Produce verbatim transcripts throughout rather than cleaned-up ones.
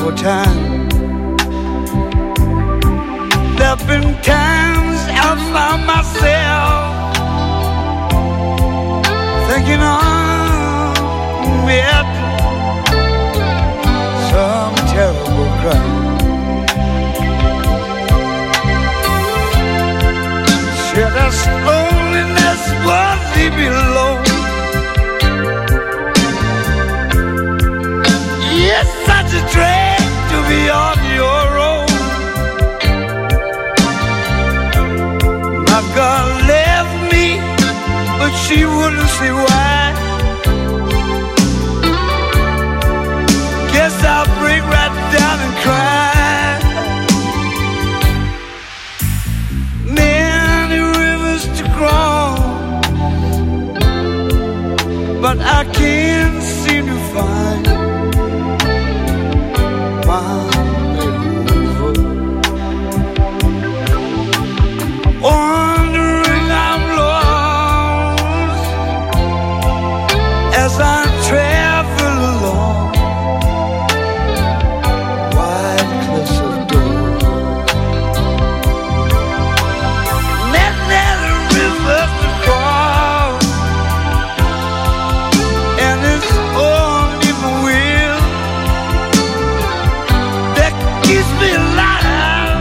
terrible time. There've been times I found myself thinking I'm at some terrible crime. Should this loneliness would leave me alone? It's such a drag to be on your own. My girl left me, but she wouldn't say why. Guess I'll break right down and cry. Many rivers to cross, but I can't seem to find my river. Wandering I'm lost as I travel along wide cliffs of doom. Many rivers to cross, and it's only my will that keeps me alive.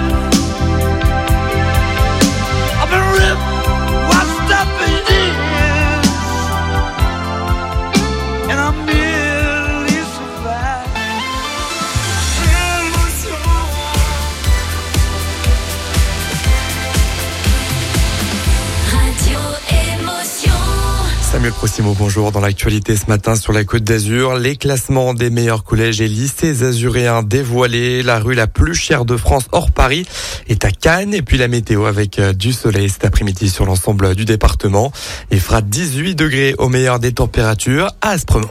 I've been ripped, washed up in years, and I merely survived. Radio Émotion. Samuel Prossimo, bonjour. Dans l'actualité ce matin sur la Côte d'Azur, les classements des meilleurs collèges et lycées azuréens dévoilés. La rue la plus chère de France hors Paris est à Cannes. Et puis la météo avec du soleil cet après-midi sur l'ensemble du département. Il fera dix-huit degrés au meilleur des températures à Aspremont.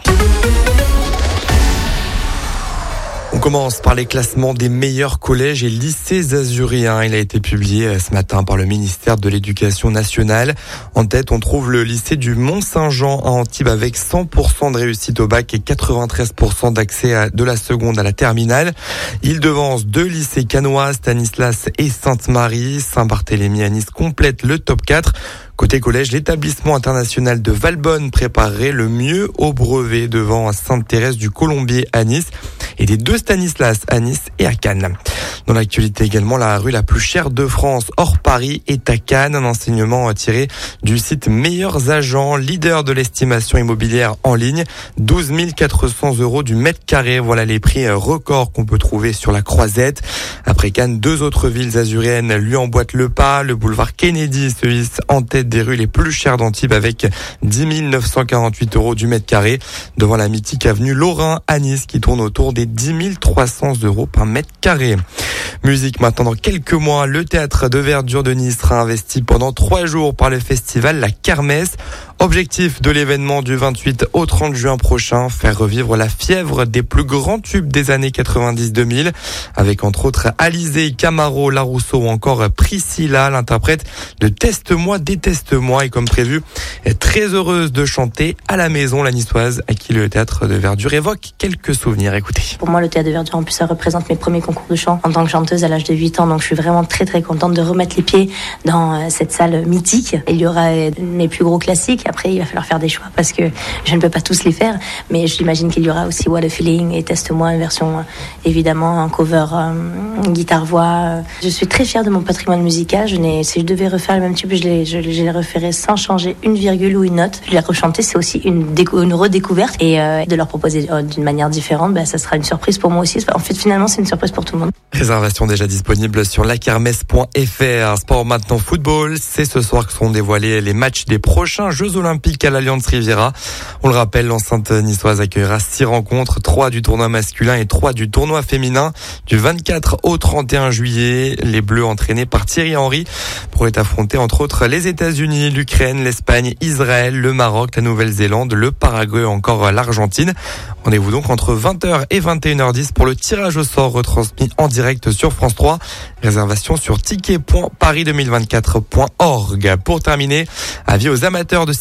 On commence par les classements des meilleurs collèges et lycées azuréens. Il a été publié ce matin par le ministère de l'Éducation nationale. En tête, on trouve le lycée du Mont-Saint-Jean à Antibes avec cent pour cent de réussite au bac et quatre-vingt-treize pour cent d'accès à, de la seconde à la terminale. Il devance deux lycées cannois, Stanislas et Sainte-Marie. Saint-Barthélemy à Nice complète le top quatre. Côté collège, l'établissement international de Valbonne préparerait le mieux au brevet devant Sainte-Thérèse du Colombier à Nice et les deux Stanislas à Nice et à Cannes. Dans l'actualité également, la rue la plus chère de France hors Paris est à Cannes. Un enseignement tiré du site Meilleurs Agents, leader de l'estimation immobilière en ligne. douze mille quatre cents euros du mètre carré. Voilà les prix records qu'on peut trouver sur la Croisette. Après Cannes, deux autres villes azuréennes lui emboîtent le pas. Le boulevard Kennedy se hisse en tête des rues les plus chères d'Antibes avec dix mille neuf cent quarante-huit euros du mètre carré. Devant la mythique avenue Lorrain à Nice qui tourne autour des dix mille trois cents euros par mètre carré. Musique maintenant, dans quelques mois, le théâtre de Verdure de Nice sera investi pendant trois jours par le festival La Kermesse. Objectif de l'événement du vingt-huit au trente juin prochain, faire revivre la fièvre des plus grands tubes des années quatre-vingt-dix deux mille, avec entre autres Alizé, Camaro, Larousseau ou encore Priscilla, l'interprète de Teste-moi, déteste-moi, et comme prévu, est très heureuse de chanter à la maison la niçoise, à qui le théâtre de Verdure évoque quelques souvenirs. Écoutez. Pour moi, le théâtre de Verdure, en plus, ça représente mes premiers concours de chant en tant que chanteuse à l'âge de huit ans, donc je suis vraiment très très contente de remettre les pieds dans cette salle mythique. Il y aura mes plus gros classiques. Après, il va falloir faire des choix parce que je ne peux pas tous les faire, mais j'imagine qu'il y aura aussi What a Feeling et Teste-moi, une version évidemment en cover euh, guitare-voix. Je suis très fière de mon patrimoine musical. Je n'ai, si je devais refaire le même tube, je les, je, je les referais sans changer une virgule ou une note. Les rechanter, c'est aussi une, décou- une redécouverte et euh, de leur proposer euh, d'une manière différente, ben, ça sera une surprise pour moi aussi. En fait, finalement, c'est une surprise pour tout le monde. Réservation déjà disponible sur lakermesse point f r. Sport maintenant, football. C'est ce soir que seront dévoilés les matchs des prochains Jeux Olympiques à l'Alliance Riviera. On le rappelle, l'enceinte niçoise accueillera six rencontres, trois du tournoi masculin et trois du tournoi féminin. Du vingt-quatre au trente et un juillet, les Bleus entraînés par Thierry Henry pourraient affronter entre autres les États-Unis, l'Ukraine, l'Espagne, Israël, le Maroc, la Nouvelle-Zélande, le Paraguay ou encore l'Argentine. Rendez-vous donc entre vingt heures et vingt et une heures dix pour le tirage au sort retransmis en direct sur France trois. Réservation sur ticket point paris deux mille vingt-quatre point org. Pour terminer, avis aux amateurs de cinéma.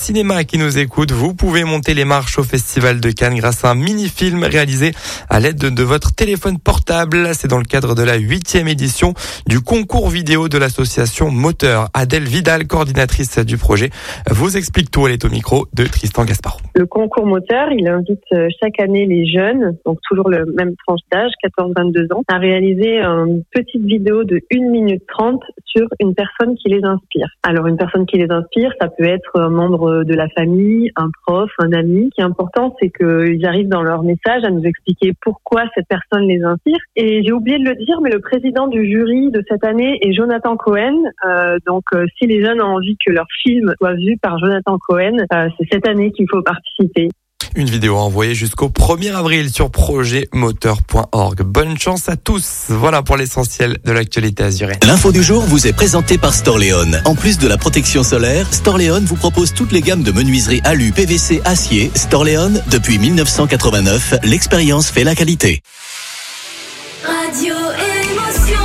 cinéma qui nous écoutent, vous pouvez monter les marches au Festival de Cannes grâce à un mini-film réalisé à l'aide de, de votre téléphone portable. C'est dans le cadre de la huitième édition du concours vidéo de l'association Moteur. Adèle Vidal, coordinatrice du projet, vous explique tout. Elle est au micro de Tristan Gasparro. Le concours Moteur, il invite chaque année les jeunes, donc toujours le même tranche d'âge, quatorze à vingt-deux ans, à réaliser une petite vidéo de une minute trente sur une personne qui les inspire. Alors une personne qui les inspire, ça peut être un membre de la famille, un prof, un ami. Ce qui est important, c'est qu'ils arrivent dans leur message à nous expliquer pourquoi cette personne les inspire. Et j'ai oublié de le dire, mais le président du jury de cette année est Jonathan Cohen. Euh, donc euh, si les jeunes ont envie que leur film soit vu par Jonathan Cohen, euh, c'est cette année qu'il faut participer. Une vidéo envoyée jusqu'au premier avril sur projet moteur point org. Bonne chance à tous. Voilà pour l'essentiel de l'actualité azuréenne. L'info du jour vous est présentée par Storléon. En plus de la protection solaire, Storléon vous propose toutes les gammes de menuiserie alu, P V C, acier. Storléon, depuis mille neuf cent quatre-vingt-neuf, l'expérience fait la qualité. Radio Émotion.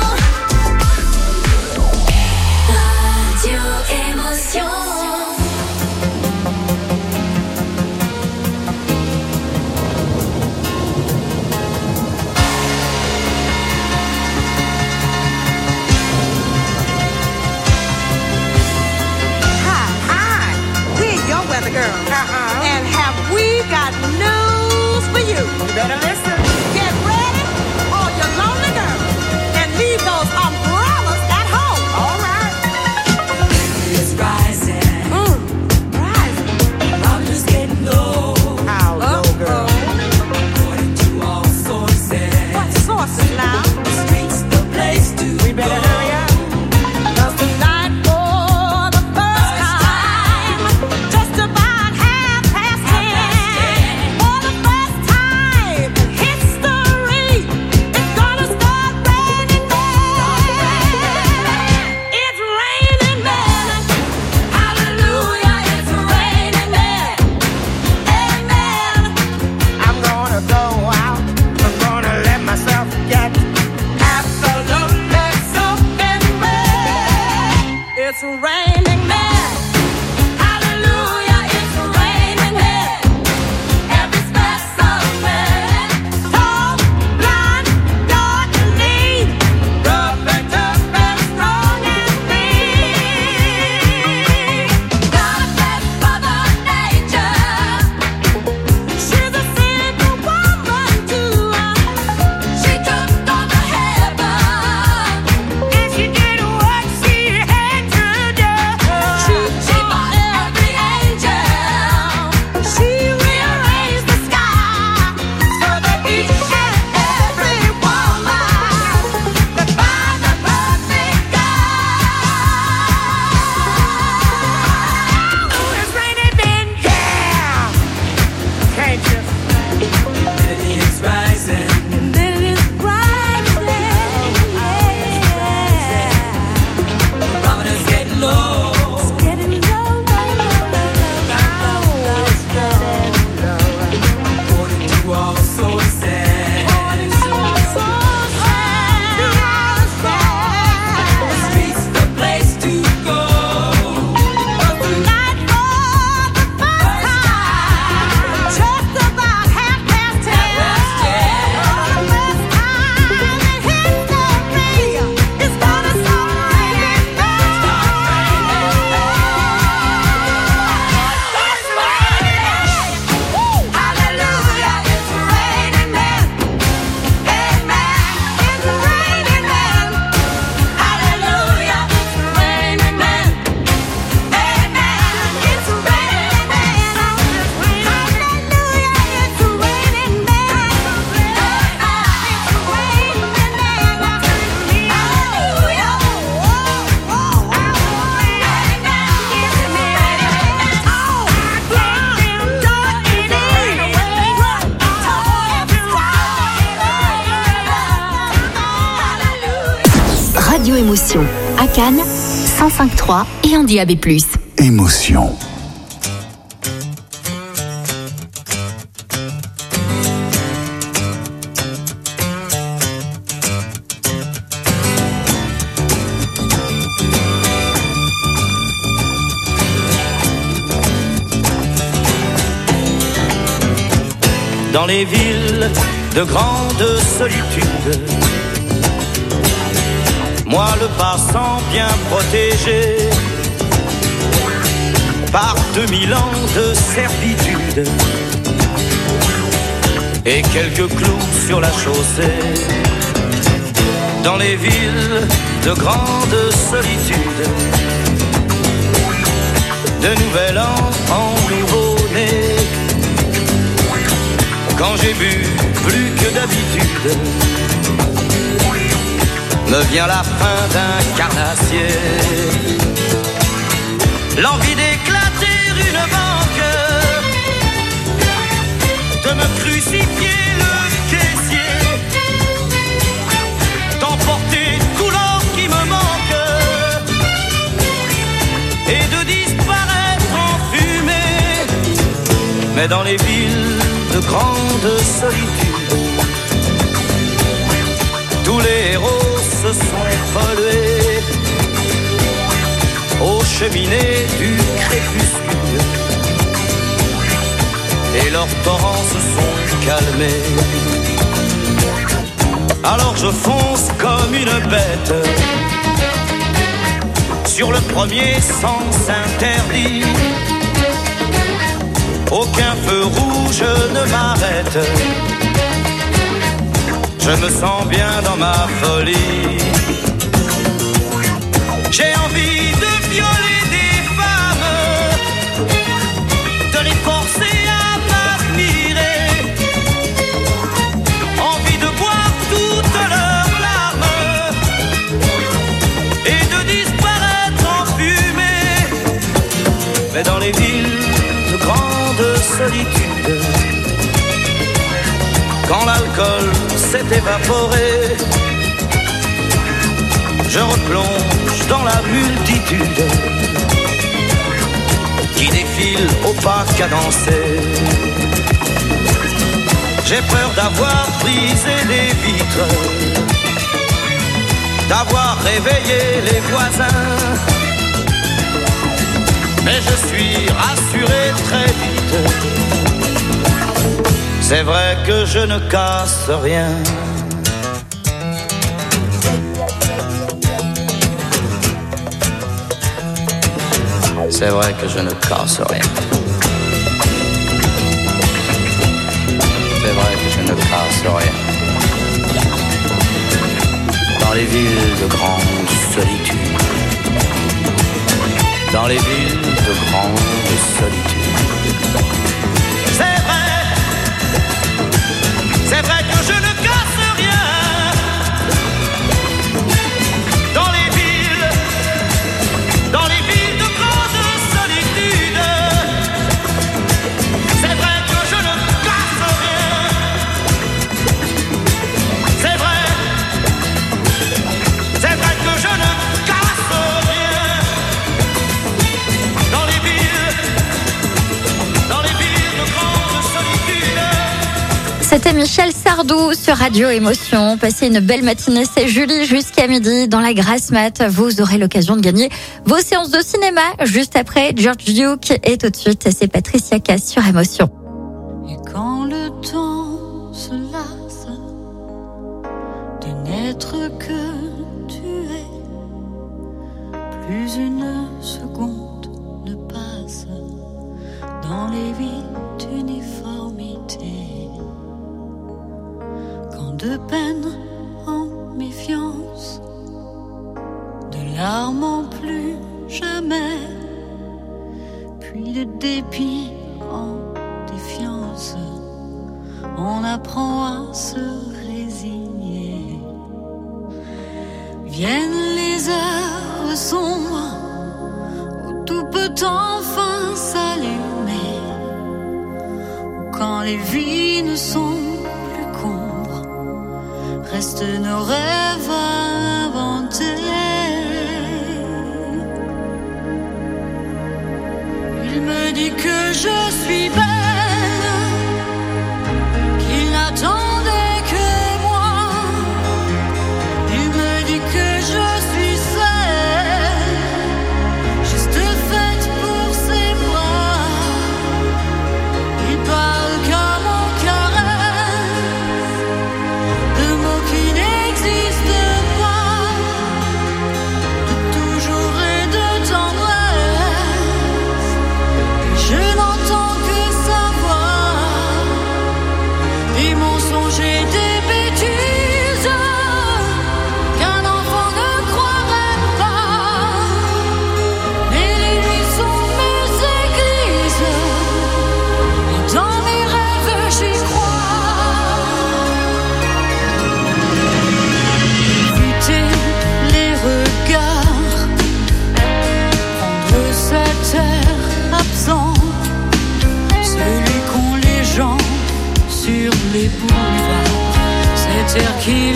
Radio Émotion. Weather girl. Uh-huh. And have we got news for you? You better listen. Get ready, all you lonely girls, and leave those umbrellas at home. All right. It's rising. Mm. Rising. I'm just getting low. How low, girl? According to all sources. What sources now? The streets, the place to We better go. hurry up. 'Cause tonight, for the first time, just about half past ten, for the first time in history, it's gonna start raining men. It's raining men. Hallelujah, it's raining men. Amen. I'm gonna go out. I'm gonna let myself get absolutely Soaking wet. It's raining men. Hallelujah, it's raining men. Every specimen, tall, blind, dark and lean, rough and tough and strong and mean. God bless Mother Nature. She's a simple woman too. She took on the heaven, and she did what she had to do. She, she bought every angel. She rearranged the sky so that each and every woman could find the perfect guy. Oh, it's raining men, yeah. Can't you? It's rising. And then it's rising, yeah. Barometer's getting low. It's getting low, low, low, low, low. According to all sources. According to our sources, The streets, the place to go. tonight for the first time, just about half past ten, for the first time in history, it's gonna start raining men. It's raining. Hallelujah, it's raining men. Amen. It's raining men. Hallelujah, it's raining men. Amen. It's raining men. Hallelujah, it's raining men. It's raining men. Hallelujah. Oh, oh, oh. Radio Émotion, à Cannes, cent cinq virgule trois et en D A B plus. Émotion. les villes de grande solitude. Moi le passant bien protégé par deux mille ans de servitude et quelques clous sur la chaussée. Dans les villes de grande solitude, de nouvel an en nouveau-né, quand j'ai bu plus que d'habitude, me vient la fin d'un carnassier, l'envie d'éclater une banque, de me crucifier le caissier, d'emporter tout l'or qui me manque et de disparaître en fumée. Mais dans les villes de grande solitude, tous les héros se sont pollués aux cheminées du crépuscule et leurs torrents se sont calmés. Alors je fonce comme une bête sur le premier sens interdit. Aucun feu rouge ne m'arrête, je me sens bien dans ma folie. J'ai envie de violer des femmes, de les forcer à m'admirer, envie de boire toutes leurs larmes et de disparaître en fumée. Mais dans les villes de grande solitude, quand l'alcool s'est évaporé, je replonge dans la multitude qui défile au pas cadencé. J'ai peur d'avoir brisé les vitres, d'avoir réveillé les voisins, mais je suis rassuré très vite. C'est vrai que je ne casse rien. C'est vrai que je ne casse rien. C'est vrai que je ne casse rien. Dans les villes de grande solitude, dans les villes de grande solitude. C'est vrai, c'est vrai que je ne casse rien. Dans les villes, dans les villes de grande solitude, c'est vrai que je ne casse rien. C'est vrai, c'est vrai que je ne casse rien. Dans les villes, dans les villes de grande solitude. C'était Michel Sardou sur Radio Émotion. Passez une belle matinée, c'est Julie jusqu'à midi dans la grasse mat. Vous aurez l'occasion de gagner vos séances de cinéma juste après George Duke. Et tout de suite, c'est Patricia Cass sur Émotion. Et quand le temps se lasse de n'être que tu es, plus une seconde ne passe dans les vies d'uniformité. Quand de peine en méfiance, de larmes en plus jamais, puis de dépit en défiance, on apprend à se résigner. Viennent les heures sombres où tout peut enfin s'allumer, où quand les vies ne sont plus qu'ombres, restent nos rêves à inventer. Il me dit que je suis belle, qu'il n'attendait que moi. Il me dit que je suis celle, juste faite pour ses bras. Il parle qu'à mon caresse,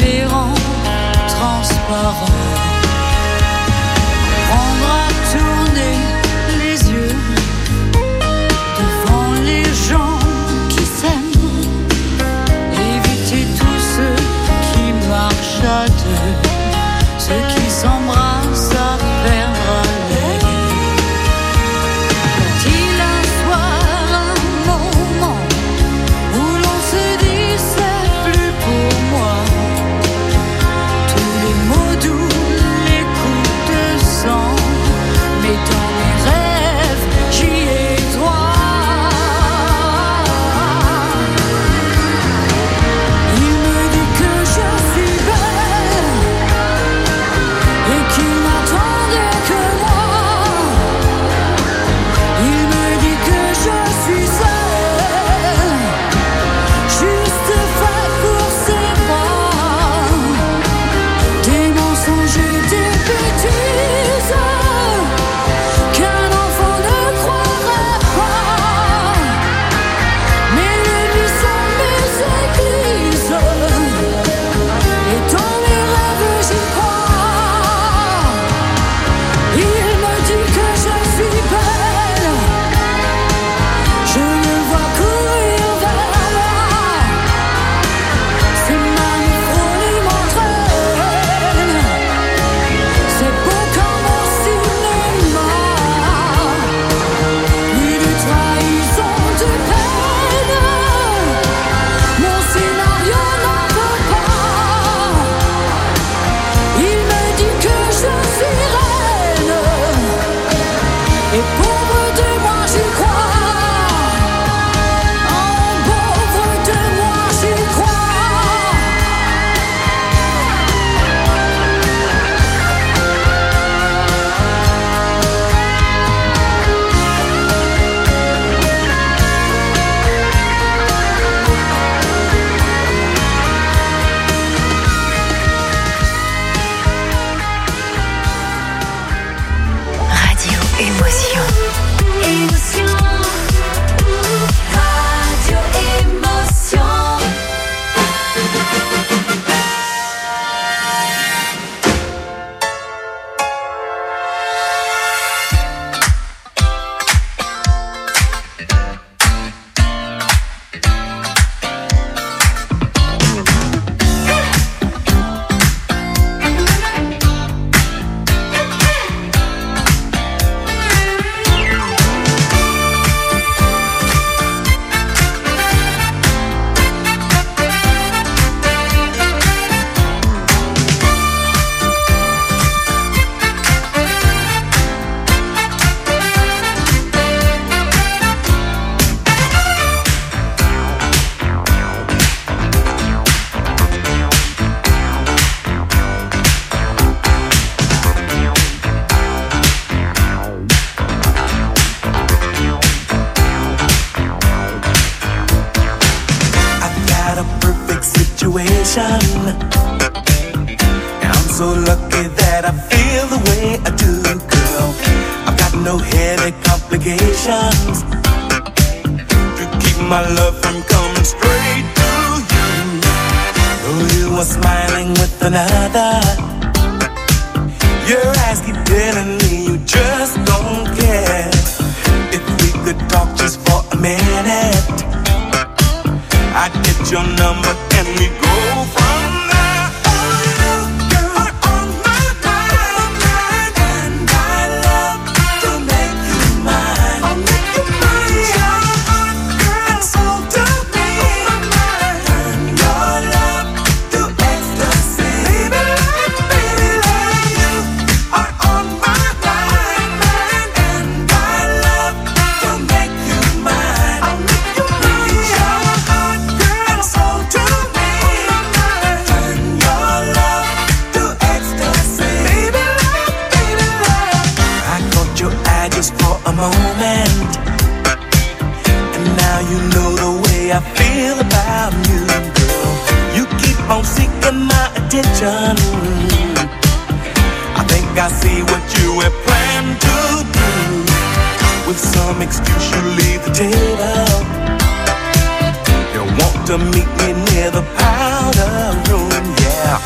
les rend transparents. Prendre à tourner les yeux devant les gens qui s'aiment. Éviter tous ceux qui marchent à deux, ceux qui s'embrassent à faire aller. Est-il un soir, un moment où l'on se dit c'est plus pour moi? Tous les mots doux, les coups de sang, mais dans mes rêves j'y ai droit. Il me dit que je suis belle et qu'il n'attendait que moi. Il me dit que je suis seule, juste faite pour ses bras. Des mensonges et des bêtises qu'un enfant ne croirait pas. Mais les nuits sont mes églises et dans mes rêves j'y crois. Il me dit que je suis belle, je le vois courir vers moi. Ses mains me frôlent et m'entraînent, c'est beau comme au cinéma. Plus de trahison, de peine, mon scénario n'en peut pas. Il me dit que je suis reine, et pauvre de moi j'y crois. En pauvre de moi j'y crois. Radio Émotion. Émotion. Radio Émotion. I've got a perfect situation. And I'm so lucky that I feel the way I do, girl. I've got no headache complications to keep my love from coming straight to you. Though you are smiling with another, your eyes keep telling me you just don't care. If we could talk just for a minute, I'd get your number and we go from there. Oh, you, girl, are on my mind, and I love to make you mine. I'll make you mine. Your heart, girl, sold to me. Turn your love to ecstasy. Baby, baby, love, you are on my mind, and I love to make you mine. I'll make you mine. Your heart, girl, sold to me. Turn your love to ecstasy. Baby, love, baby, love. I caught your eye just for a moment, and now you know the way I feel about you, girl. You keep on seeking my attention. I think I see what you have planned to do. With some excuse you leave the table. You want to meet me near the powder room, yeah.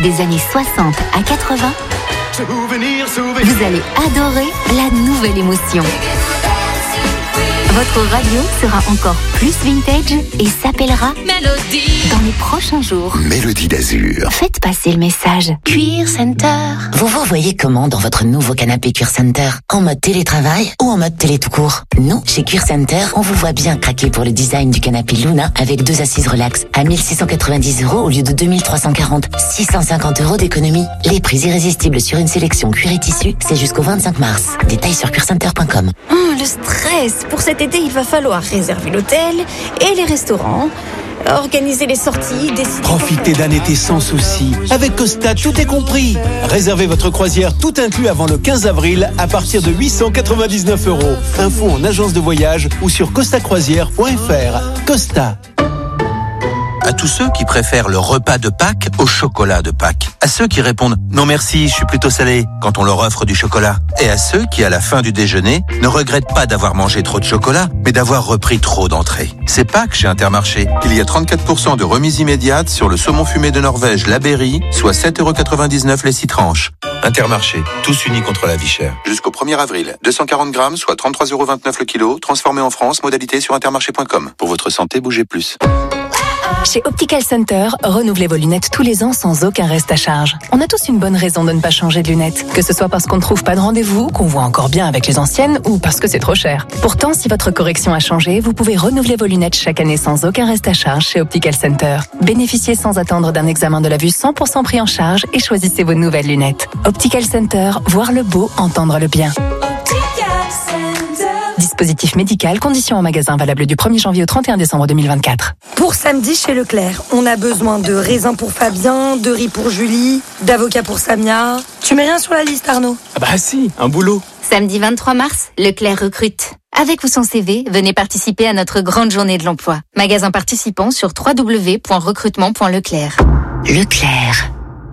des années soixante à quatre-vingts, Souvenir, souvenir. vous allez adorer la nouvelle émotion. Votre radio sera encore plus vintage et s'appellera Mélodie. dans les prochains jours. Mélodie d'Azur. Faites passer le message. Cuir Center. Vous vous voyez comment dans votre nouveau canapé Cuir Center? En mode télétravail ou en mode télé tout court? Nous, chez Cuir Center, on vous voit bien craquer pour le design du canapé Luna avec deux assises relax à mille six cent quatre-vingt-dix euros au lieu de deux mille trois cent quarante. six cent cinquante euros d'économie. Les prix irrésistibles sur une sélection cuir et tissu, c'est jusqu'au vingt-cinq mars. Détails sur cuir center point com. Hum, le stress. Pour cet été, il va falloir réserver l'hôtel et les restaurants, organiser les sorties, décider... Profitez d'un été sans soucis. Avec Costa, tout est compris. Réservez votre croisière tout inclus avant le quinze avril à partir de huit cent quatre-vingt-dix-neuf euros. Info en agence de voyage ou sur costa croisière point f r. Costa. À tous ceux qui préfèrent le repas de Pâques au chocolat de Pâques. À ceux qui répondent « Non merci, je suis plutôt salé » quand on leur offre du chocolat. Et à ceux qui, à la fin du déjeuner, ne regrettent pas d'avoir mangé trop de chocolat, mais d'avoir repris trop d'entrées. C'est Pâques chez Intermarché. Il y a trente-quatre pour cent de remise immédiate sur le saumon fumé de Norvège, la Berry, soit sept euros quatre-vingt-dix-neuf les six tranches. Intermarché, tous unis contre la vie chère. Jusqu'au premier avril, deux cent quarante grammes, soit trente-trois euros vingt-neuf le kilo, transformé en France, modalité sur intermarché point com. Pour votre santé, bougez plus. Chez Optical Center, renouvelez vos lunettes tous les ans sans aucun reste à charge. On a tous une bonne raison de ne pas changer de lunettes, que ce soit parce qu'on ne trouve pas de rendez-vous, qu'on voit encore bien avec les anciennes ou parce que c'est trop cher. Pourtant, si votre correction a changé, vous pouvez renouveler vos lunettes chaque année sans aucun reste à charge chez Optical Center. Bénéficiez sans attendre d'un examen de la vue cent pour cent pris en charge et choisissez vos nouvelles lunettes. Optical Center, voir le beau, entendre le bien. Dispositif médical, conditions en magasin valable du premier janvier au trente et un décembre deux mille vingt-quatre. Pour samedi chez Leclerc, on a besoin de raisins pour Fabien, de riz pour Julie, d'avocat pour Samia. Tu mets rien sur la liste, Arnaud? Ah bah si, un boulot. Samedi vingt-trois mars, Leclerc recrute. Avec ou sans C V, venez participer à notre grande journée de l'emploi. Magasin participant sur w w w point recrutement point leclerc. Leclerc.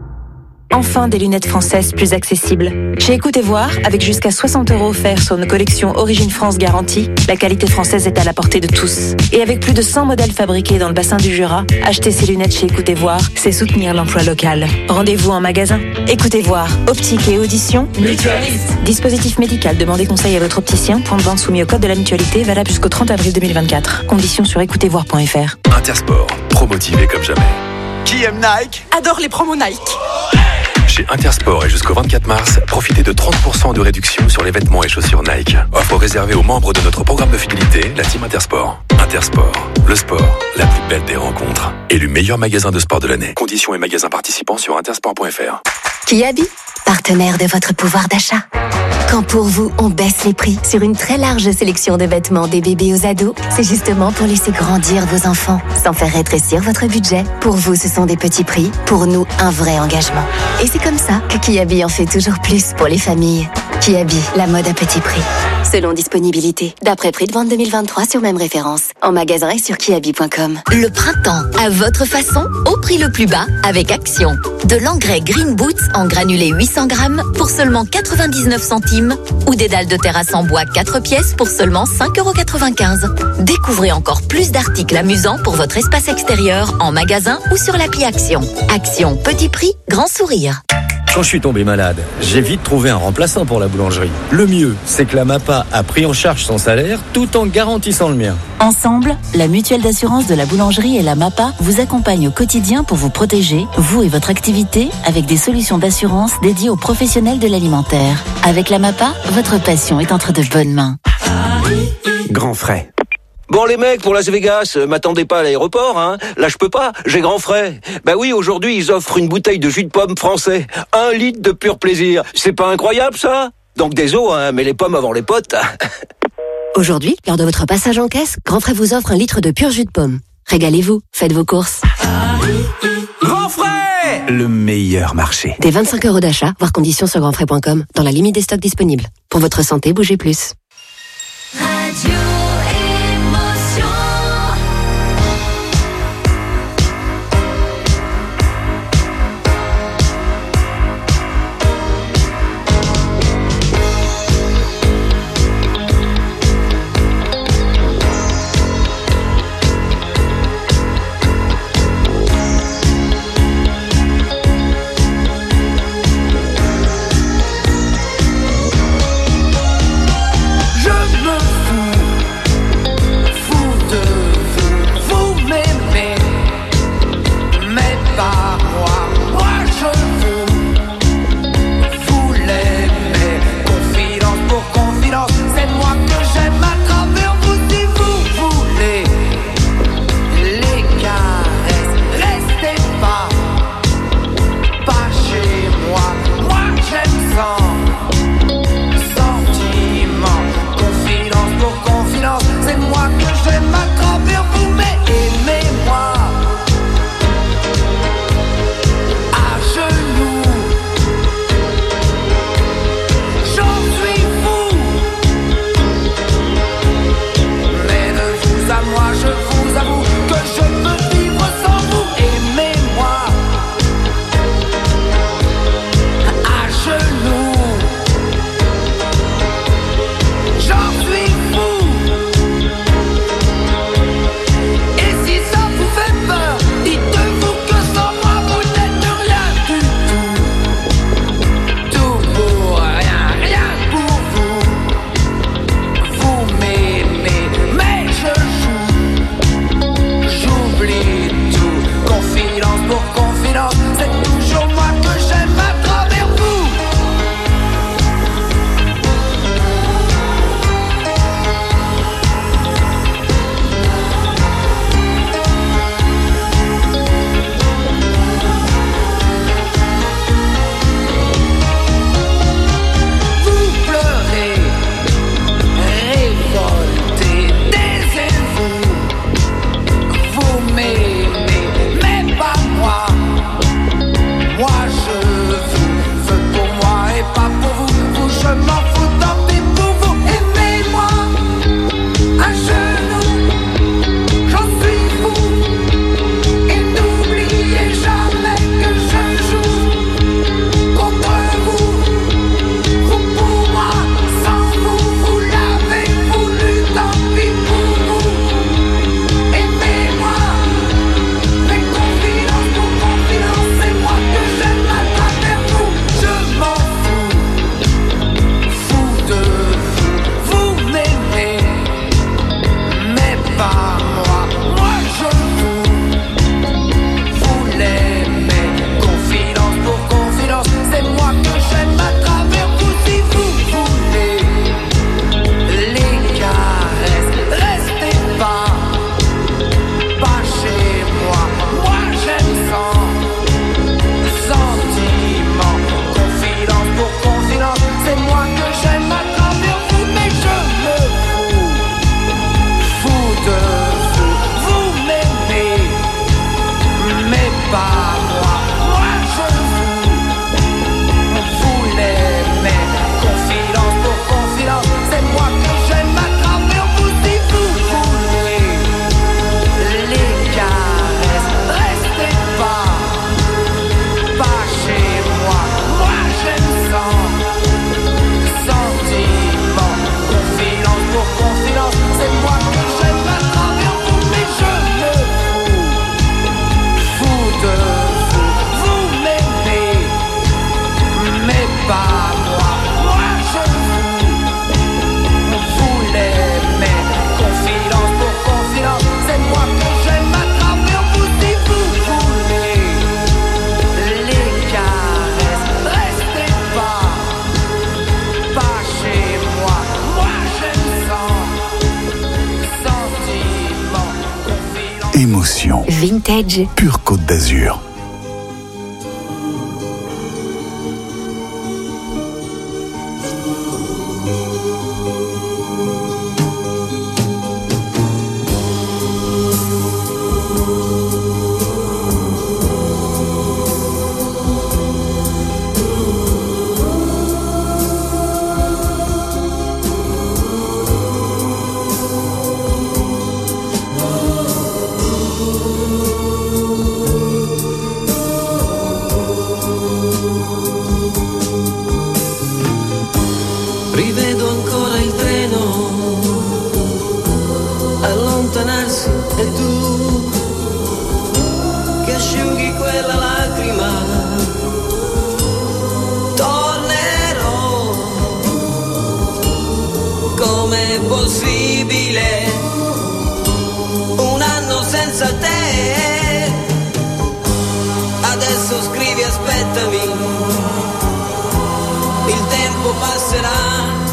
Enfin, des lunettes françaises plus accessibles. Chez Écoute et Voir, avec jusqu'à soixante euros offerts sur nos collections Origine France garantie, la qualité française est à la portée de tous. Et avec plus de cent modèles fabriqués dans le bassin du Jura, acheter ces lunettes chez Écoute et Voir, c'est soutenir l'emploi local. Rendez-vous en magasin. Écoute et Voir, optique et audition. Mutualiste. Dispositif médical, demandez conseil à votre opticien. Point de vente soumis au code de la mutualité, valable jusqu'au trente avril deux mille vingt-quatre. Conditions sur écoute et voir point f r. Intersport, pro motivé comme jamais. Qui aime Nike? Adore les promos Nike. Chez Intersport et jusqu'au vingt-quatre mars, profitez de trente pour cent de réduction sur les vêtements et chaussures Nike. Offre réservée aux membres de notre programme de fidélité, la Team Intersport. Intersport, le sport, la plus belle des rencontres. Élu meilleur magasin de sport de l'année. Conditions et magasins participants sur intersport point f r. Kiabi, partenaire de votre pouvoir d'achat. Quand pour vous, on baisse les prix sur une très large sélection de vêtements des bébés aux ados, c'est justement pour laisser grandir vos enfants, sans faire rétrécir votre budget. Pour vous, ce sont des petits prix, pour nous, un vrai engagement. Et c'est comme ça que Kiabi en fait toujours plus pour les familles. Kiabi, la mode à petit prix. Selon disponibilité, d'après prix de vente deux mille vingt-trois sur même référence, en magasin et sur kiabi point com. Le printemps, à votre façon, au prix le plus bas, avec Action. De l'engrais Green Boots en granulé huit cents grammes pour seulement quatre-vingt-dix-neuf centimes ou des dalles de terrasse en bois quatre pièces pour seulement cinq euros quatre-vingt-quinze. Découvrez encore plus d'articles amusants pour votre espace extérieur en magasin ou sur l'appli Action. Action, petit prix, grand sourire. Quand je suis tombé malade, j'ai vite trouvé un remplaçant pour la boulangerie. Le mieux, c'est que la MAPA a pris en charge son salaire tout en garantissant le mien. Ensemble, la mutuelle d'assurance de la boulangerie et la MAPA vous accompagnent au quotidien pour vous protéger, vous et votre activité, avec des solutions d'assurance dédiées aux professionnels de l'alimentaire. Avec la MAPA, votre passion est entre de bonnes mains. Grand frais. Bon les mecs, pour Las Vegas, euh, m'attendez pas à l'aéroport, hein. Là je peux pas, j'ai grand frais. Bah oui, aujourd'hui ils offrent une bouteille de jus de pomme français. Un litre de pur plaisir. C'est pas incroyable ça? Donc désolé, hein, mais les pommes avant les potes. Aujourd'hui, lors de votre passage en caisse, Grand Frais vous offre un litre de pur jus de pomme. Régalez-vous, faites vos courses. Grand frais! Le meilleur marché. Des vingt-cinq euros d'achat, voir conditions sur grand frais point com, dans la limite des stocks disponibles. Pour votre santé, bougez plus. Radio. Émotion. Vintage. Pure Côte d'Azur. Rivedo ancora il treno allontanarsi e tu che asciughi quella lacrima. Tornerò, com'è possibile un anno senza te? Adesso scrivi aspettami, il tempo passerà.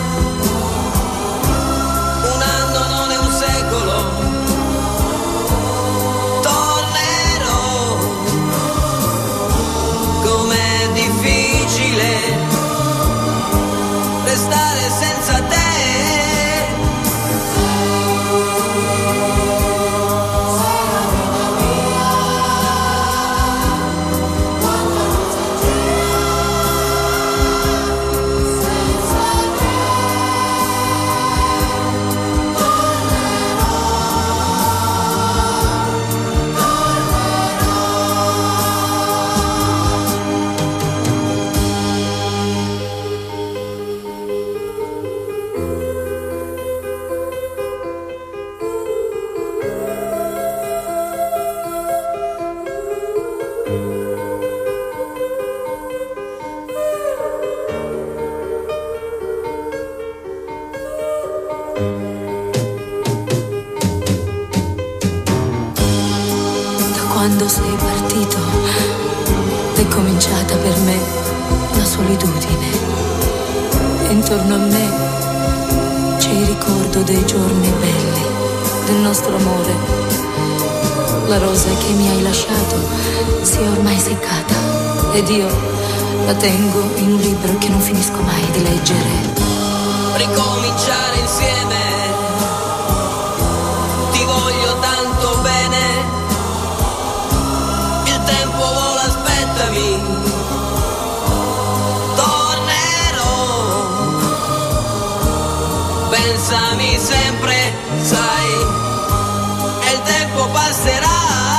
Restare senza te. Quando sei partito è cominciata per me la solitudine. Intorno a me c'è il ricordo dei giorni belli, del nostro amore. La rosa che mi hai lasciato si è ormai seccata ed io la tengo in un libro che non finisco mai di leggere. Ricominciare insieme, ti voglio tanto bene. Il tempo vola, aspettami, tornerò. Pensami sempre, sai, e il tempo passerà.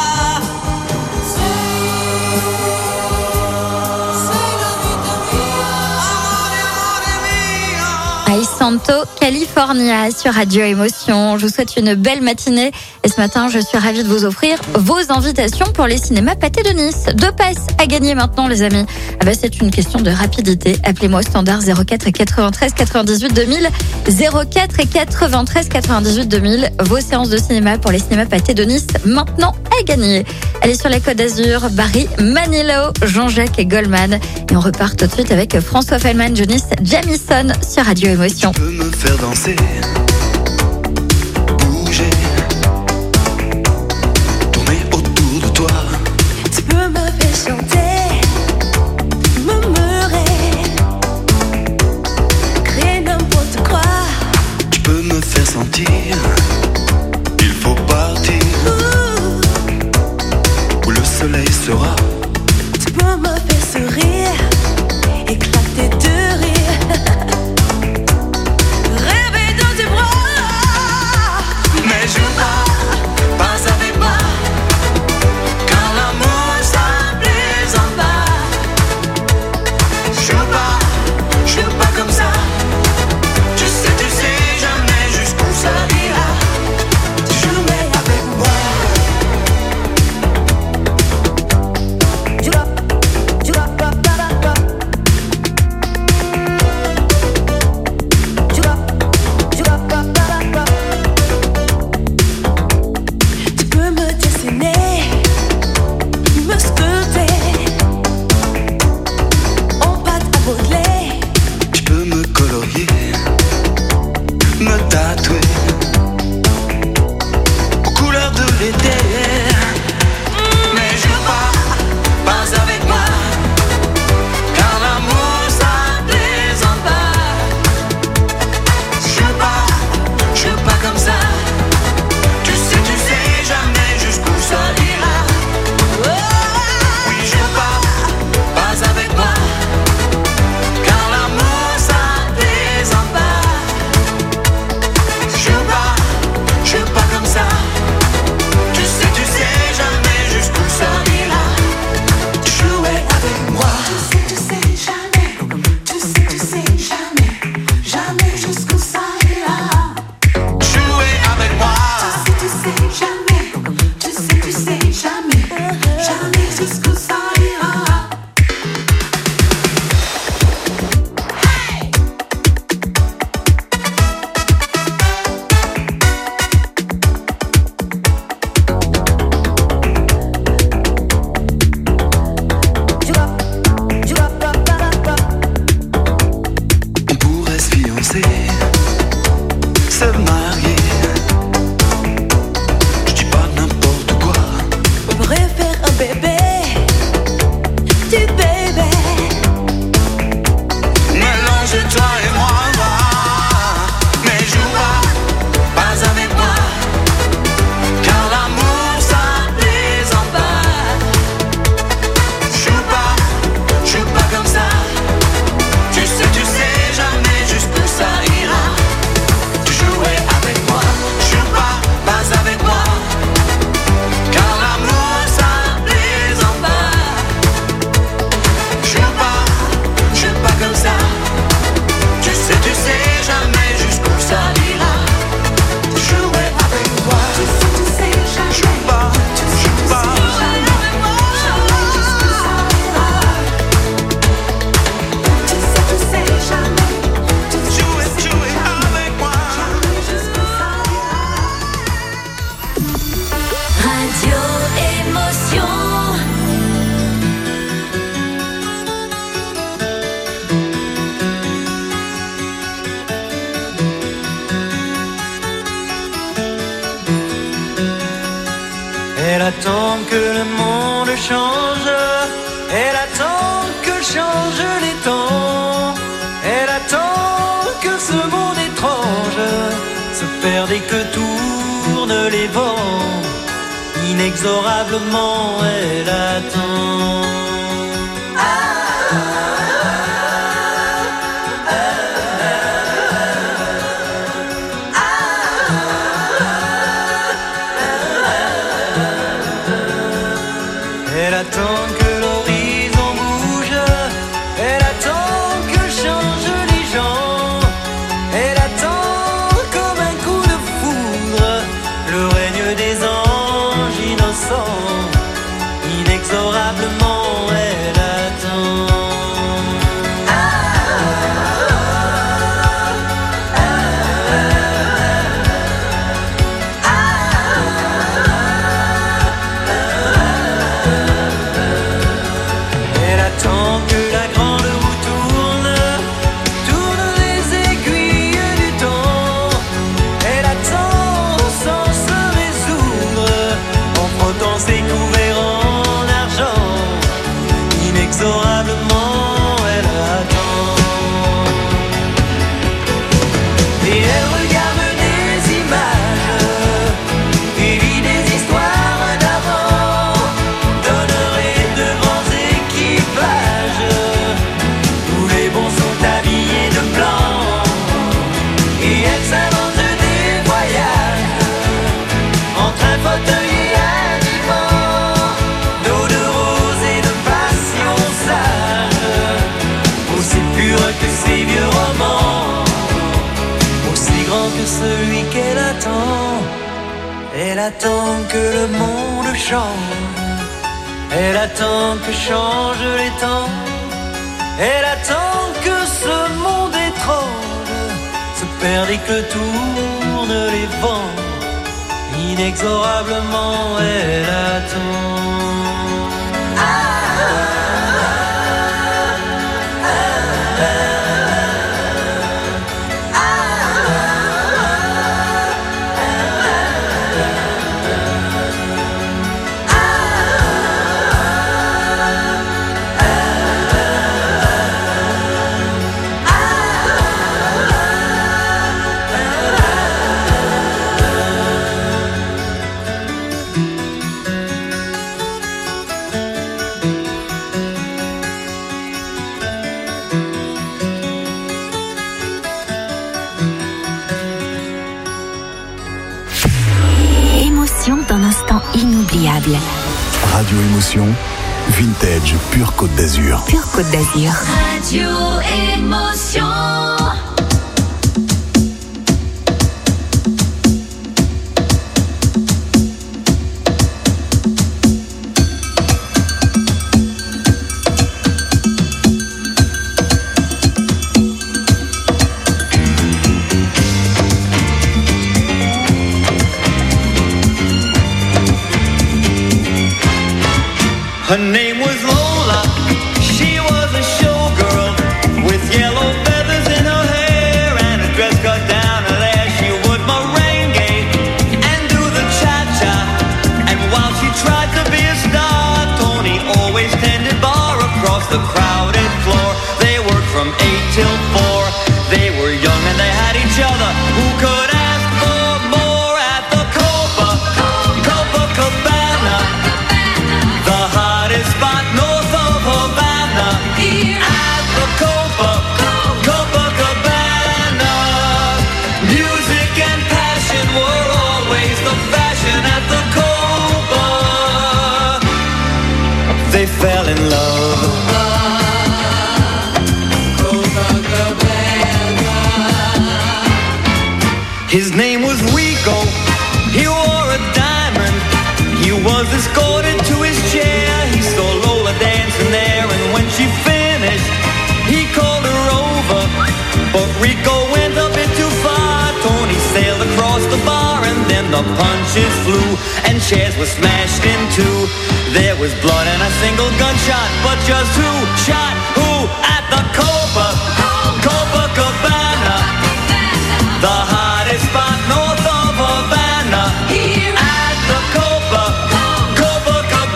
Santo, California sur Radio Émotion. Je vous souhaite une belle matinée et ce matin, je suis ravie de vous offrir vos invitations pour les cinémas Pâté de Nice. Deux passes à gagner maintenant, les amis. Ah bah, c'est une question de rapidité. Appelez-moi au standard zéro quatre quatre-vingt-treize quatre-vingt-dix-huit deux mille. zéro quatre quatre-vingt-treize quatre-vingt-dix-huit deux mille. Vos séances de cinéma pour les cinémas Pâté de Nice maintenant à gagner. Allez sur la Côte d'Azur, Barry Manilow, Jean-Jacques et Goldman. Et on repart tout de suite avec François Feldman, Jonis Jamison sur Radio Émotion. Tu peux me faire danser, bouger, tourner autour de toi. Tu peux me faire chanter, murmurer, créer n'importe quoi. Tu peux me faire sentir, il faut partir, où le soleil sera. Tu peux me faire sourire, éclater de rire. Rêver dans tes bras. que le monde change, elle attend que changent les temps, elle attend que ce monde étrange se perde et que tournent les vents, inexorablement elle attend. Elle attend que l'horizon bouge, elle attend que changent les gens, elle attend comme un coup de foudre le règne des anges innocents, inexorablement elle attend. Elle attend que la grande roue tourne, tourne les aiguilles du temps. Elle attend sans se résoudre, en frottant ses couverts en argent. Inexorablement elle attend. Et elle regarde des images et vit des histoires d'avant, donnerait de grands équipages où les bons sont habillés de blanc. Et elle s'invente des voyages entre un fauteuil et un divan, d'eau de rose et de passion sage, aussi pure que ces vieux romans, aussi grand que celui qu'elle attend. Elle attend que le monde change, elle attend que changent les temps, elle attend que ce monde étrange se perde et que tournent les vents, inexorablement elle attend. Émotion d'un instant inoubliable. Radio Émotion, vintage pure Côte d'Azur. Pure Côte d'Azur. Radio Émotion. Her name was Lola, she was a showgirl with yellow feathers in her hair and a dress cut down her there. She would merengue and do the cha-cha, and while she tried to be a star, Tony always tended bar across the crowded floor. They worked from eight till four, they were young and they had each other. Who could ask for more at the Copa, Copacabana, the hottest spot north of Havana, at the Copa, Copacabana. Music and passion were always the fashion at the Copa. They fell in love. His name was Rico, he wore a diamond, he was escorted to his chair. He saw Lola dancing there, and when she finished, he called her over. But Rico went a bit too far. Tony sailed across the bar, and then the punches flew, and chairs were smashed in two. There was blood and a single gunshot, but just who shot who at the Copa, Copacabana, the hottest spot north of Havana, at the Copa, Copacabana.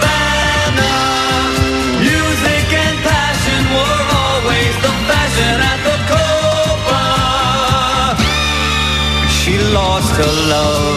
to love.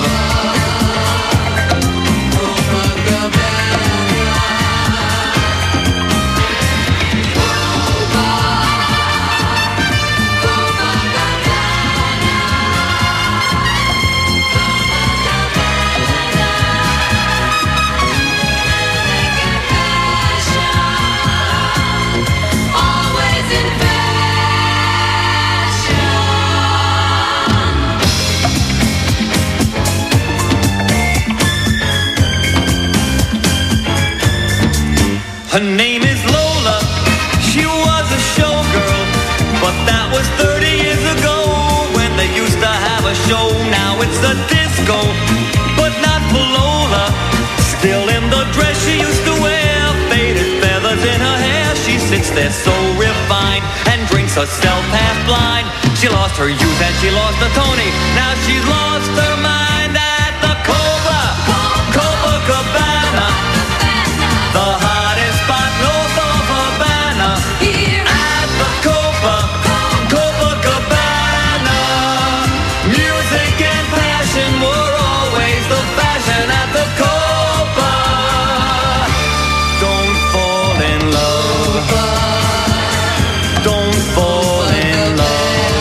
Her name is Lola, she was a showgirl, but that was thirty years ago when they used to have a show. Now it's a disco, but not for Lola. Still in the dress she used to wear, faded feathers in her hair. She sits there so refined and drinks herself half blind. She lost her youth and she lost her Tony. Now she's lost her mind at the Cobra, Copacabana, the hottest spot north of Havana. At the Copa, Copacabana, music and passion were always the fashion at the Copa. Don't fall in love. Don't fall in love.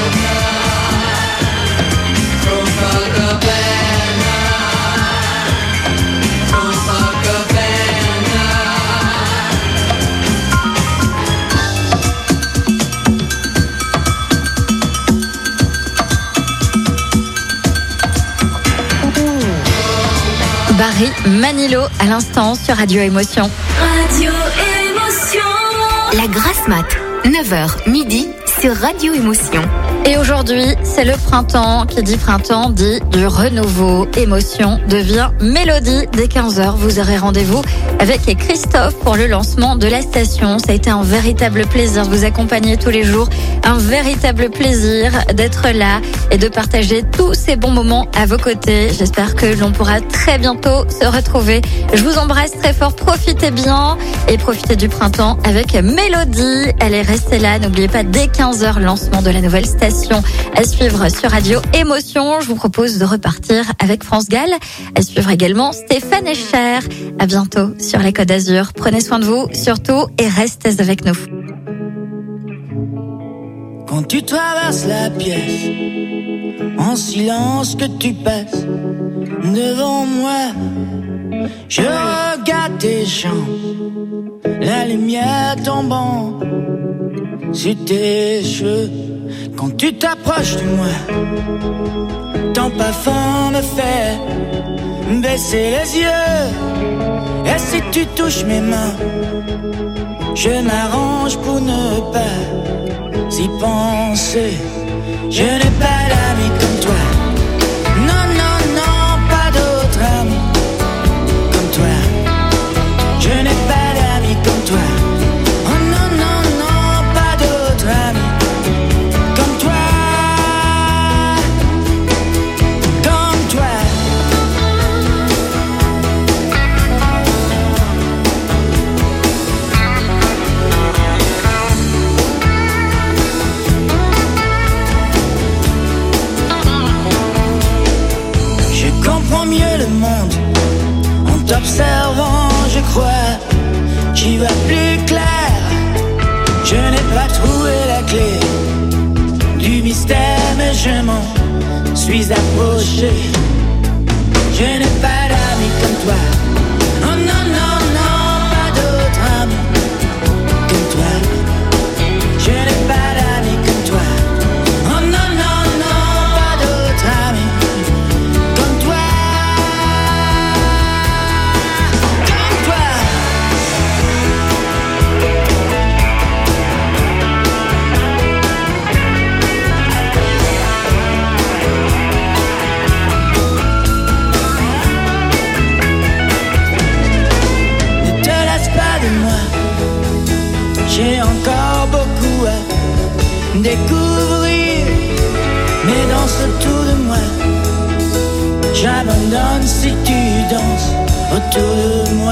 Barry Manilow à l'instant sur Radio Émotion. Radio Émotion. La grasse mat, neuf heures midi sur Radio Émotion. Et aujourd'hui, c'est le printemps. Qui dit printemps dit du renouveau. Émotion devient mélodie. Dès quinze heures, vous aurez rendez-vous avec Christophe pour le lancement de la station. Ça a été un véritable plaisir de vous accompagner tous les jours. Un véritable plaisir d'être là et de partager tous ces bons moments à vos côtés. J'espère que l'on pourra très bientôt se retrouver. Je vous embrasse très fort. Profitez bien et profitez du printemps avec Mélodie. Elle est restée là. N'oubliez pas, dès quinze heures, lancement de la nouvelle station à suivre sur Radio Émotion. Je vous propose de repartir avec France Gall. À suivre également Stéphane Echer. À bientôt sur les Côtes d'Azur. Prenez soin de vous, surtout, et restez avec nous. Quand tu traverses la pièce, en silence que tu passes devant moi, je regarde tes jambes, la lumière tombant sur tes cheveux. Quand tu t'approches de moi, ton parfum me fait baisser les yeux. Et si tu touches mes mains, je m'arrange pour ne pas y penser. Je n'ai pas d'amis comme toi. Non, non, non, pas d'autres amis comme toi. Je n'ai pas d'amis comme toi. Oh non, non, non, pas d'autres amis. Mieux le monde en t'observant, je crois j'y vois plus clair. Je n'ai pas trouvé la clé du mystère, mais je m'en suis approché. Je n'ai pas d'amis comme toi. Oh non, non, non, pas d'autres amis comme toi. Je n'ai pas d'amis comme toi. Oh non, non, non, pas d'autres amis. J'ai encore beaucoup à découvrir, mais danse autour de moi. J'abandonne si tu danses autour de moi.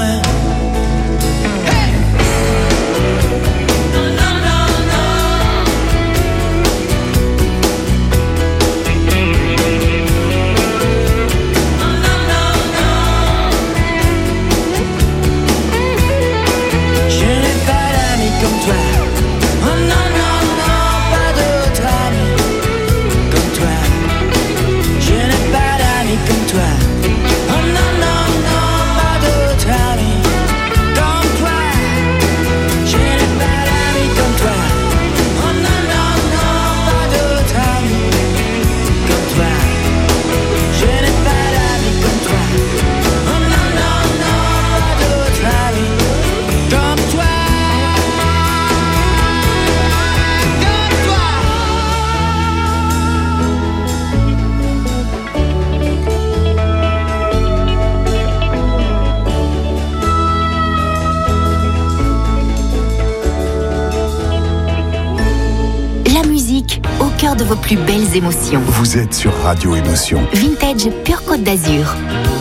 cœur de vos plus belles émotions. Vous êtes sur Radio Émotion. Vintage Pure Côte d'Azur.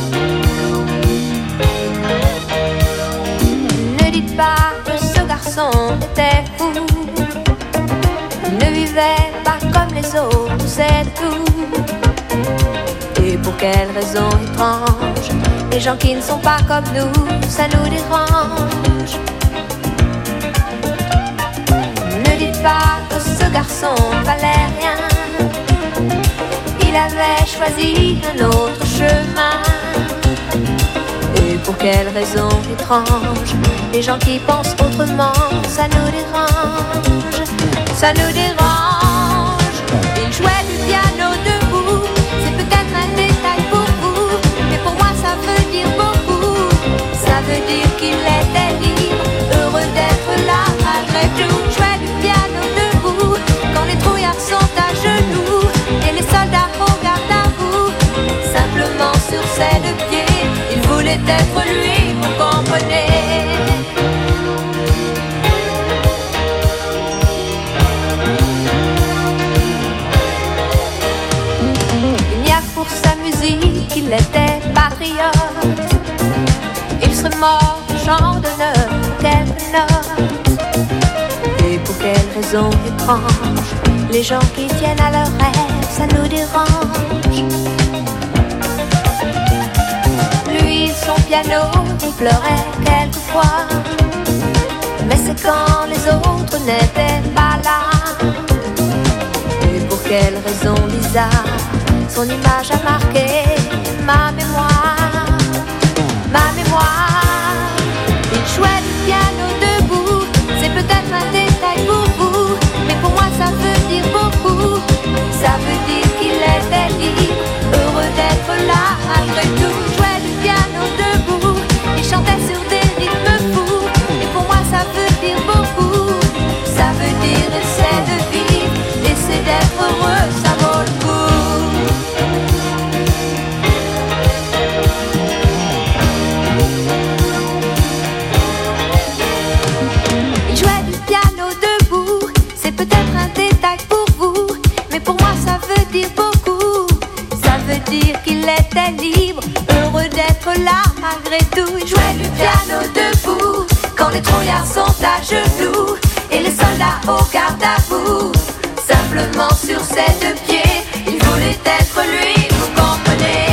Ne dites pas que ce garçon était fou. Il ne vivait pas comme les autres, c'est tout. Et pour quelle raison étrange, les gens qui ne sont pas comme nous, ça nous dérange. Ne dites pas que ce garçon valait rien. Il avait choisi un autre chemin. Et pour quelle raison étrange, les gens qui pensent autrement, ça nous dérange. Ça nous dérange. Il jouait du piano debout. C'est peut-être un détail pour vous, mais pour moi ça veut dire beaucoup. Ça veut dire qu'il était libre, heureux d'être là malgré tout. Jouait du piano debout, quand les trouillards sont à genoux et les soldats regardent à vous. Simplement sur ses deux pieds, il voulait être lui, vous comprenez. Il était patriote. Il serait mort de chant d'honneur, quelques notes. Et pour quelle raison étrange, les gens qui tiennent à leurs rêves, ça nous dérange. Lui, son piano, il pleurait quelquefois. Mais c'est quand les autres n'étaient pas là. Et pour quelle raison bizarre, son image a marqué ma mémoire, ma mémoire. Il jouait du piano debout, c'est peut-être un détail pour vous, mais pour moi ça veut dire beaucoup. Ça veut dire qu'il était libre, heureux d'être là malgré tout. Jouait du piano debout, il chantait sur des rythmes fous, et pour moi ça veut dire beaucoup. Ça veut dire essaie de vivre, essaie d'être heureux, ça vaut le coup. Dire qu'il était libre, heureux d'être là malgré tout. Il jouait du piano debout, quand les trouillards sont à genoux et les soldats au garde à vous. Simplement sur ses deux pieds, il voulait être lui, vous comprenez.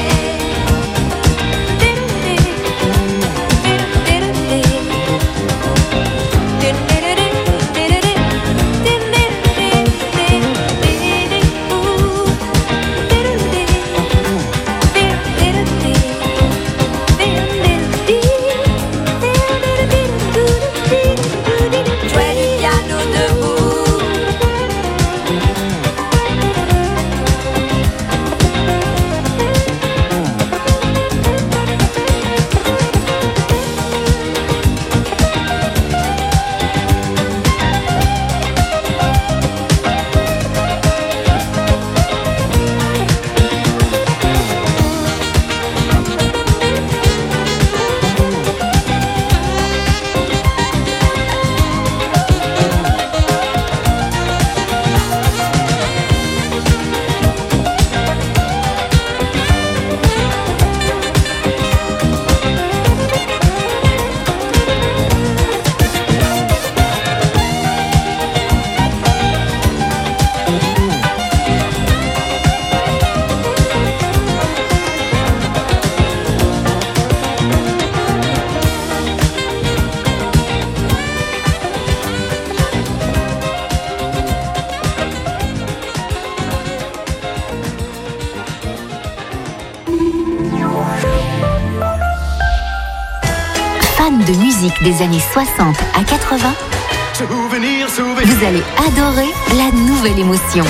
De musique des années soixante à quatre-vingts, Souvenir, souvenir. vous allez adorer la nouvelle émotion.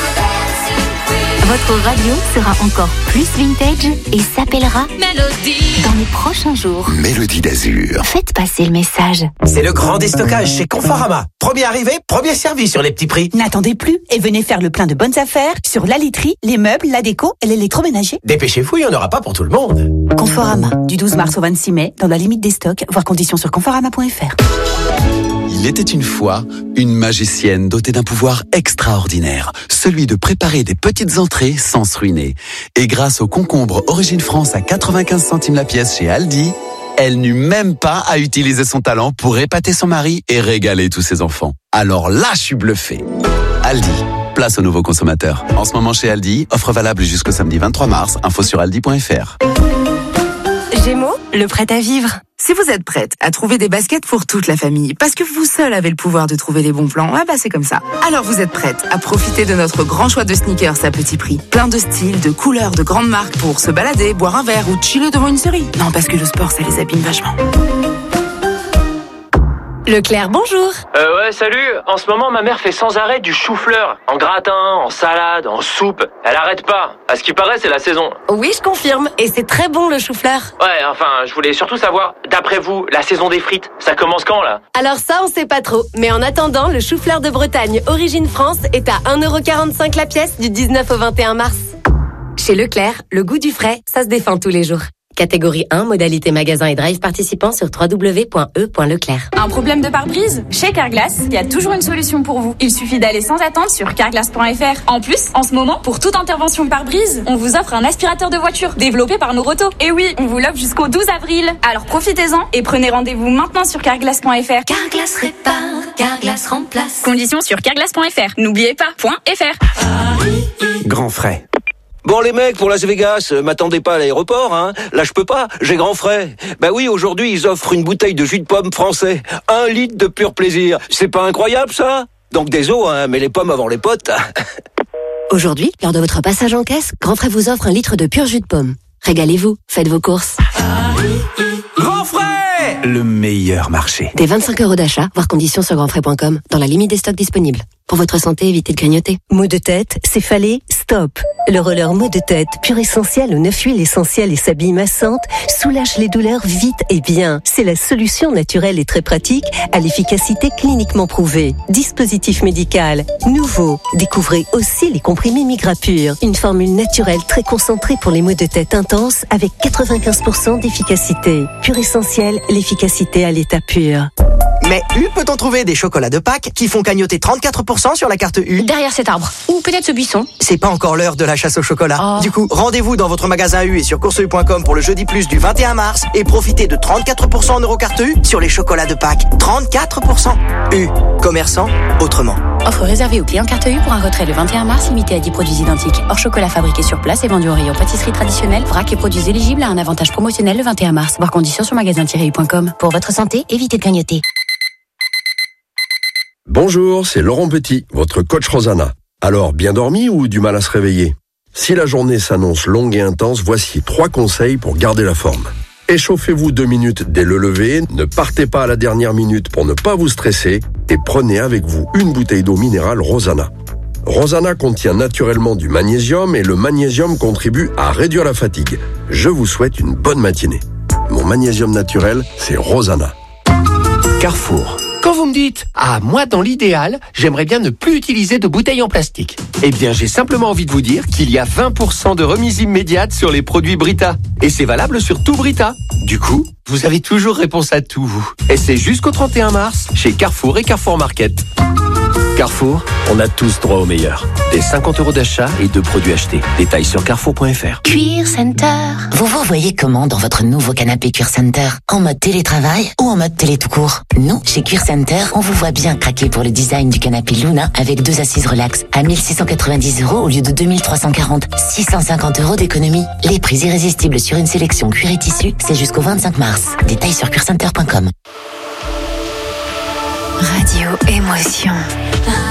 Votre radio sera encore plus vintage et s'appellera Mélodie dans les prochains jours. Mélodie d'Azur. Faites passer le message. C'est le grand déstockage chez Conforama. Premier arrivé, premier servi sur les petits prix. N'attendez plus et venez faire le plein de bonnes affaires sur la literie, les meubles, la déco et l'électroménager. Dépêchez-vous, il n'y en aura pas pour tout le monde. Conforama, du douze mars au vingt-six mai, dans la limite des stocks, voir conditions sur conforama point f r. Il était une fois une magicienne dotée d'un pouvoir extraordinaire, celui de préparer des petites entrées sans se ruiner. Et grâce au concombre Origine France à quatre-vingt-quinze centimes la pièce chez Aldi, elle n'eut même pas à utiliser son talent pour épater son mari et régaler tous ses enfants. Alors là, je suis bluffé. Aldi, place aux nouveaux consommateurs. En ce moment chez Aldi, offre valable jusqu'au samedi vingt-trois mars, info sur aldi point f r. Gémeaux, le prêt à vivre. Si vous êtes prête à trouver des baskets pour toute la famille, parce que vous seul avez le pouvoir de trouver les bons plans, ah bah c'est comme ça. Alors vous êtes prête à profiter de notre grand choix de sneakers à petit prix. Plein de styles, de couleurs, de grandes marques pour se balader, boire un verre ou chiller devant une série. Non, parce que le sport, ça les abîme vachement. Leclerc, bonjour. Euh ouais, salut. En ce moment, ma mère fait sans arrêt du chou-fleur. En gratin, en salade, en soupe. Elle arrête pas. À ce qui paraît, c'est la saison. Oui, je confirme. Et c'est très bon le chou-fleur. Ouais, enfin, je voulais surtout savoir, d'après vous, la saison des frites, ça commence quand, là? Alors ça, on sait pas trop. Mais en attendant, le chou-fleur de Bretagne Origine France est à un euro quarante-cinq la pièce du dix-neuf au vingt et un mars. Chez Leclerc, le goût du frais, ça se défend tous les jours. Catégorie un, modalité magasin et drive participant sur w w w point e point leclerc. Un problème de pare-brise? Chez Carglass, il y a toujours une solution pour vous. Il suffit d'aller sans attendre sur carglass point f r. En plus, en ce moment, pour toute intervention pare-brise, on vous offre un aspirateur de voiture développé par Noroto. Et oui, on vous l'offre jusqu'au douze avril. Alors profitez-en et prenez rendez-vous maintenant sur carglass point f r. Carglass répare, Carglass remplace. Conditions sur carglass point f r. N'oubliez pas, .fr. Grand frais. Bon les mecs, pour Las Vegas, euh, m'attendez pas à l'aéroport, hein. Là je peux pas, j'ai grand frais. Bah oui, aujourd'hui ils offrent une bouteille de jus de pomme français. Un litre de pur plaisir. C'est pas incroyable ça? Donc désolé, hein, mais les pommes avant les potes. Aujourd'hui, lors de votre passage en caisse, Grand Frais vous offre un litre de pur jus de pomme. Régalez-vous, faites vos courses. Grand frais! Le meilleur marché. Des vingt-cinq euros d'achat, voire conditions sur grandfrais point com, dans la limite des stocks disponibles. Pour votre santé, évitez de grignoter. Maux de tête, céphalée, stop. Le roller maux de tête, pur essentiel aux neuf huiles essentielles et sa bille massante, soulage les douleurs vite et bien. C'est la solution naturelle et très pratique à l'efficacité cliniquement prouvée. Dispositif médical, nouveau. Découvrez aussi les comprimés Migrapur, une formule naturelle très concentrée pour les maux de tête intenses avec quatre-vingt-quinze pour cent d'efficacité. Pur essentiel, l'efficacité à l'état pur. Mais U peut-on trouver des chocolats de Pâques qui font cagnotter trente-quatre pour cent sur la carte U? Derrière cet arbre. Ou peut-être ce buisson. C'est pas encore l'heure de la chasse au chocolat. Oh. Du coup, rendez-vous dans votre magasin U et sur course u point com pour le jeudi plus du vingt et un mars et profitez de trente-quatre pour cent en Eurocarte U sur les chocolats de Pâques. trente-quatre pour cent. U. Commerçant autrement. Offre réservée aux clients carte U pour un retrait le vingt et un mars limité à dix produits identiques. Hors chocolat fabriqué sur place et vendu au rayon pâtisserie traditionnelle. Vrac et produits éligibles à un avantage promotionnel le vingt et un mars. Voir conditions sur magasin tiret u point com. Pour votre santé, évitez de grignoter. Bonjour, c'est Laurent Petit, votre coach Rosanna. Alors, bien dormi ou du mal à se réveiller? Si la journée s'annonce longue et intense, voici trois conseils pour garder la forme. Échauffez-vous deux minutes dès le lever, ne partez pas à la dernière minute pour ne pas vous stresser et prenez avec vous une bouteille d'eau minérale Rosanna. Rosanna contient naturellement du magnésium et le magnésium contribue à réduire la fatigue. Je vous souhaite une bonne matinée. Mon magnésium naturel, c'est Rosanna. Carrefour. Quand vous me dites « Ah, moi, dans l'idéal, j'aimerais bien ne plus utiliser de bouteilles en plastique », eh bien, j'ai simplement envie de vous dire qu'il y a vingt pour cent de remise immédiate sur les produits Brita. Et c'est valable sur tout Brita. Du coup, vous avez toujours réponse à tout, vous. Et c'est jusqu'au trente et un mars, chez Carrefour et Carrefour Market. Carrefour, on a tous droit au meilleur. Des cinquante euros d'achat et deux produits achetés. Détails sur carrefour point f r. Cuir Center. Vous vous voyez comment dans votre nouveau canapé Cuir Center? En mode télétravail ou en mode télé tout court? Nous, chez Cuir Center, on vous voit bien craquer pour le design du canapé Luna avec deux assises relax à mille six cent quatre-vingt-dix euros au lieu de deux mille trois cent quarante. six cent cinquante euros d'économie. Les prix irrésistibles sur une sélection cuir et tissu, c'est jusqu'au vingt-cinq mars. Détails sur cuir center point com. Radio Émotion.